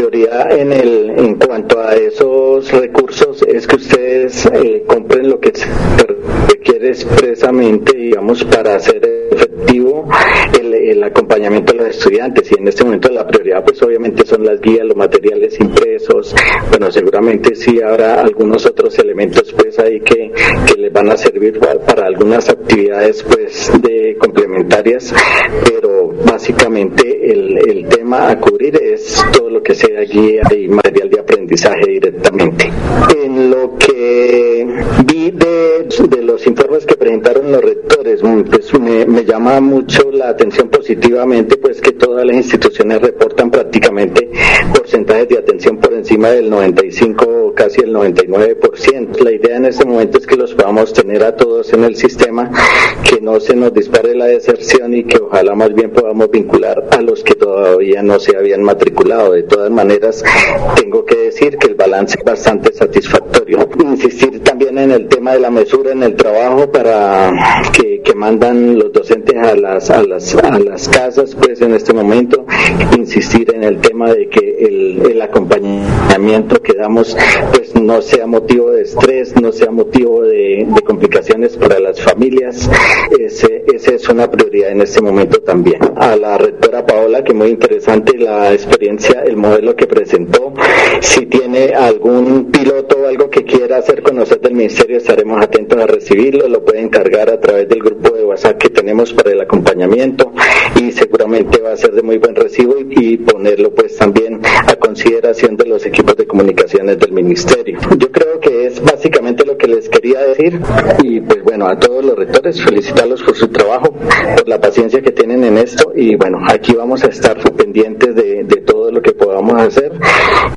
prioridad en cuanto a esos recursos es que ustedes compren lo que se requiere expresamente, digamos, para hacer efectivo el acompañamiento de los estudiantes. Y en este momento la prioridad pues obviamente son las guías, los materiales impresos. Bueno, seguramente sí habrá algunos otros elementos pues ahí que les van a servir para algunas actividades pues de complementarias, pero básicamente el tema a cubrir es todo lo que sea guía y material de aprendizaje directamente. En lo que vi de los informes que presentaron los rectores, pues me llama mucho la atención positivamente pues que todas las instituciones reportan prácticamente porcentajes de atención por encima del 95, casi el 99%. La idea en este momento es que los podamos tener a todos en el sistema, que no se nos dispare la deserción y que ojalá más bien podamos vincular a los que todavía no se habían matriculado. De todas maneras, tengo que decir que el balance es bastante satisfactorio. Insistir también en el tema de la mesura en el trabajo para que mandan los docentes a las casas, pues en este momento insistir en el tema de que el acompañamiento que damos pues no sea motivo de estrés, no sea motivo de complicaciones para las familias. Esa es una prioridad en este momento también. A la rectora Paola, que muy interesante la experiencia, el modelo que presentó. Si tiene algún piloto o algo que quiera hacer conocer del ministerio, estaremos atentos a recibirlo. Lo pueden cargar a través del grupo de WhatsApp que tenemos para el acompañamiento y seguramente va a ser de muy buen recibo y ponerlo pues también a consideración de los equipos de comunicaciones del ministerio. Yo creo que es básicamente lo que les quería decir y pues bueno, a todos los rectores felicitarlos por su trabajo, por la paciencia que tienen en esto y bueno, aquí vamos a estar pendientes de todo lo que podamos hacer